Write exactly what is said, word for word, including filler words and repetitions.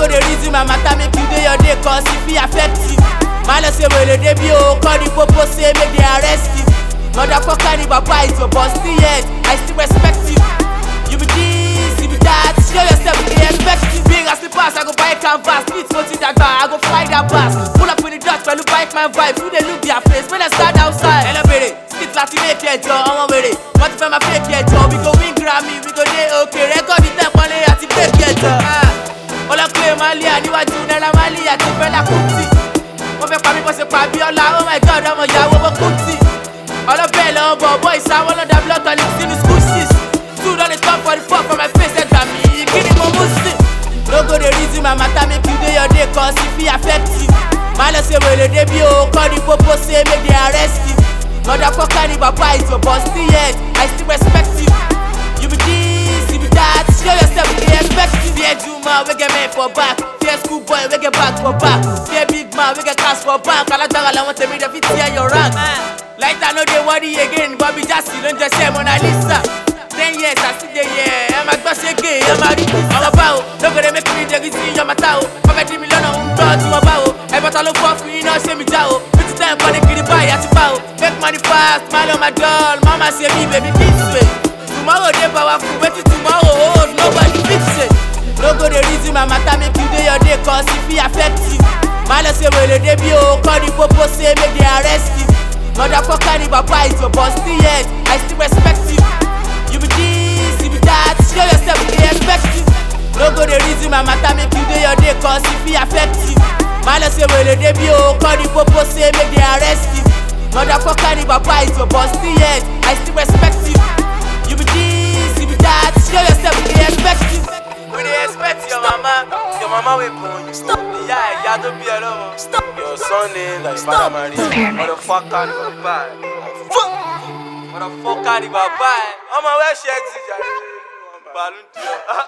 go the reason my matter make you dey your day, cause if it affect you. Man, say well the debut, call the popo say make they arrest you. Motherfucker, the papa is your boss, still yet I still respect you. You be this, you be that, show yourself, they expect you. Big as the pass, I go buy canvas, beat motive that bar, I go fly that bass. Pull up in the dust, but look bite my vibe, who they look their face when I start outside. Hello, baby, stick like make your jaw, I'm ready. What if I'm a fake your jaw? We go win Grammy, we go day okay. Record the temp on it, I see fake your jaw. All I claim, Malia, you are doing that, Malia, to Bella Kuti. Mo fẹ́ pa mí, mo ṣe pa Bíọ́lá, oh my God, ọmọ ìyàwó mo Kuti. All the bell, oh boy, I want to blood on the city school sis. Two dollars come for the fuck from my face, that got me. Give me more musty. No go the reason my matter make you day your day, cause if it affect you. Man, say well the debut, call the popo say make they arrest you. Motherfucker, the papa is your boss, still yet I still respect you. You be this, you be that, show yourself, they expect you. Fear Juma, we get men for back. Fear school boy, we get back for back. Fear big man, we get cash for bank. I like that, I want to make the fit tear your rank. Like I know they worry again, Bobby Jassy, don't just say Mona Lisa. Ten years, I see the year, I'm a boss again, I'm a rich, I'm a bow. Look at them, make me the reason you're my tao. Poverty million on God to a bow. I bought a look for free, now say me jao. Put it time for the kitty buy at the bow. Make money fast, smile on my doll. Mama say me, baby, this way. Tomorrow they powerful, wait till tomorrow, oh, nobody fix it. No go the reason my matter make you day your day, cause if it affect you. Man, say well the debut, call the popo say make they arrest you. Motherfucker, the papa is your boss, still yet I still respect you. You be this, you be that, show yourself, they expect you. No go the reason my matter make you day your day, cause if it affect you. Man, say well the debut, call the popo say make they arrest you. Motherfucker, the papa is your boss, still yet I still respect you. You be this, you be that, show yourself, they expect you. We they expect your mama, your mama will born you. Stop. Yeah, yeah, don't be alone. Stop. Your son name like Father Maria. Motherfucker, you are bad. Motherfucker, you are bad. I'm a wear shaggy. Balloon.